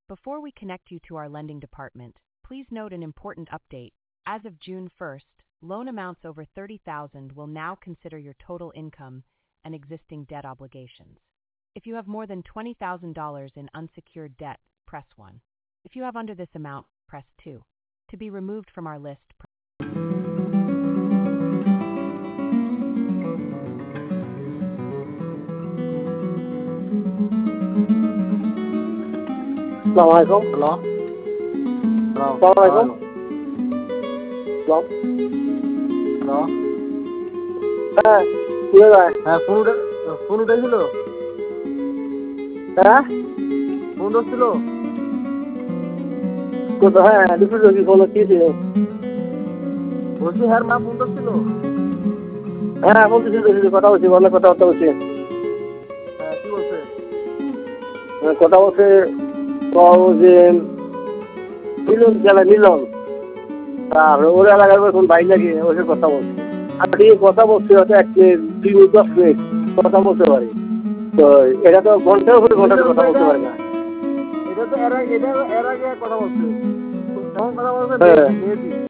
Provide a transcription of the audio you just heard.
Before we connect you to our lending department, please note an important update. As of June 1st, loan amounts over $30,000 will now consider your total income and existing debt obligations. If you have more than $20,000 in unsecured debt, press 1. If you have under this amount, press 2. To be removed from our list, Assalamualaikum. Halo. Assalamualaikum. Halo. Hello. হ্যাঁ, কি ভাই? হ্যাঁ, phone উঠেছিল। হ্যাঁ? Phone উঠছিল। হ্যাঁ, দুপুর কি ফোন কি ছিল? বলছি হ্যাঁ মা ফোন উঠছিল। হ্যাঁ, ফোন দিছিল, কথা বলছি, অনেক কথা বলছি। হ্যাঁ, কি বলছে? কথা বলছে যে মিলন আর ওর এলাকার এখন ভাই লাগে ওর কথা বলছে। আমি কথা বলছি হয়তো 2 মিনিট 10 মিনিট কথা বলতে পারি। তো এটা তো ঘন্টার উপরে ঘন্টা কথা বলতে পারে না। এটা তো এর আগে কথা বলছে। তখন কথা বলছে